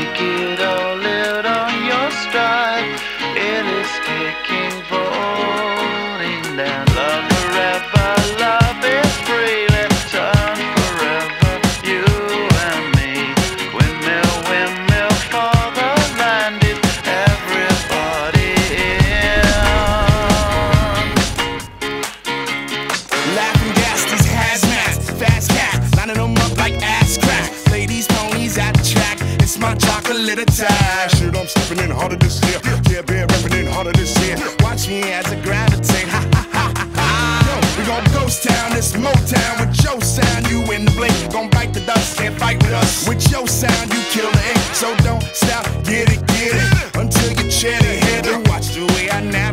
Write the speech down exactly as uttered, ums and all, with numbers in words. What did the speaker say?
make it all out on your stride. It is taking voting down. Love forever, love is free. Let's turn forever, you and me. Windmill, windmill for the land. Is everybody in? Laughing gas, these hazmats, fast cat, lining them up like ass crack. Play these ponies at the track. It's my chocolate attack. Shit, I'm stepping in harder this year. Yeah, been repping in harder this year. Watch me as I gravitate. Ha ha ha ha ha. We gon' ghost town, this Motown with your sound. You in the blink, gon' bite the dust, can't fight with us. With your sound, you kill the ink. So don't stop, get it, get it, until you chat it. Head and watch the way I navigate.